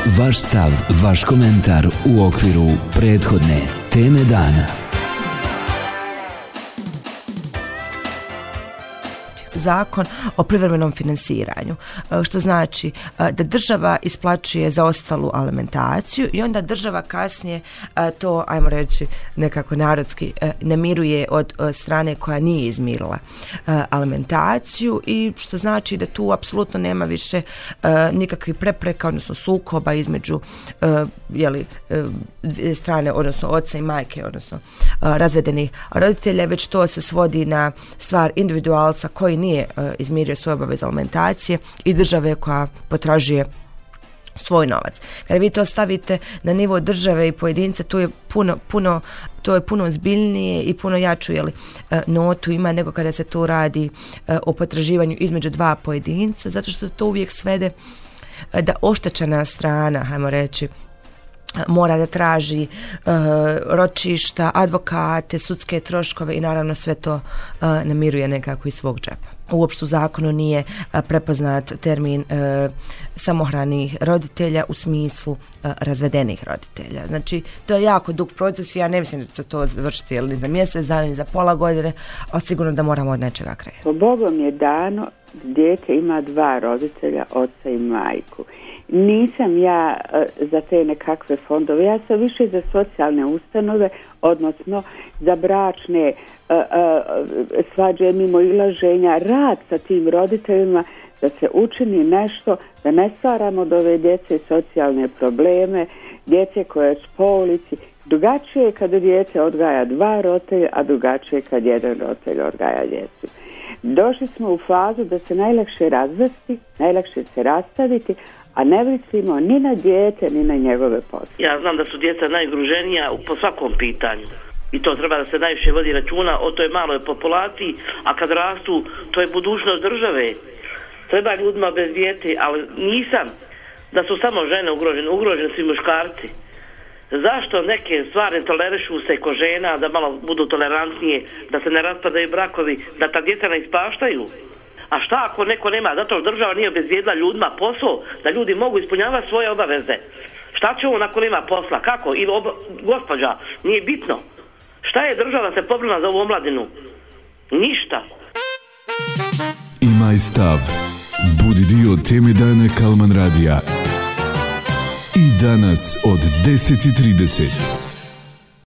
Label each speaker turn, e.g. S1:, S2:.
S1: Vaš stav, vaš komentar u okviru prethodne teme dana.
S2: Zakon o privremenom finansiranju, što znači da država isplaćuje zaostalu alimentaciju i onda država kasnije to, ajmo reći nekako narodski, namiruje od strane koja nije izmirila alimentaciju, i što znači da tu apsolutno nema više nikakvih prepreka, odnosno sukoba između dvije strane, odnosno oca i majke, odnosno razvedenih roditelja, već to se svodi na stvar individualca koji nije izmirio svoje obaveze alimentacije i države koja potražuje svoj novac. Kada vi to stavite na nivo države i pojedinca, to je puno ozbiljnije i puno jaču notu ima nego kada se to radi o potraživanju između dva pojedinca, zato što to uvijek svede da oštećena strana, hajmo reći, mora da traži ročišta, advokate, sudske troškove i naravno sve to namiruje nekako iz svog džepa. Uopšte u zakonu nije prepoznat termin samohranih roditelja u smislu razvedenih roditelja. Znači, to je jako dug proces i ja ne mislim da će to završiti ni za mjesec dana, ni za pola godine, ali sigurno da moramo od nečega krenuti.
S3: Po Bogom je dano, dijete ima dva roditelja, oca i majku. Nisam ja za te nekakve fondove, ja sam više za socijalne ustanove, odnosno za bračne svađe, mimoilaženja, rad sa tim roditeljima, da se učini nešto, da ne stvaramo od ove djece socijalne probleme, djece koje su po ulici. Drugačije je kada djece odgaja dva roditelja, a drugačije je kad jedan roditelj odgaja djecu. Došli smo u fazu da se najlakše razvesti, najlakše se rastaviti, a ne mislimo ni na dijete, ni na njegove posle.
S4: Ja znam da su djeca najugroženija po svakom pitanju. I to treba da se najviše vodi računa o toj maloj populaciji, a kad rastu, to je budućnost države. Treba ljudima bez dijete, ali nisam da su samo žene ugrožene su i muškarci. Zašto neke stvari tolerišu se ko žena, da malo budu tolerantnije, da se ne raspadaju brakovi, da ta djeca ne ispaštaju? A šta ako neko nema? Zato što država nije obezbijedila ljudima posao, da ljudi mogu ispunjavati svoje obaveze. Šta će on ako nema posla? Kako? Ili gospođa? Nije bitno. Šta je država se pobrala za ovu omladinu? Ništa.
S1: Imaj stav. Budi dio teme dana Kalman radija. I danas od 10:30.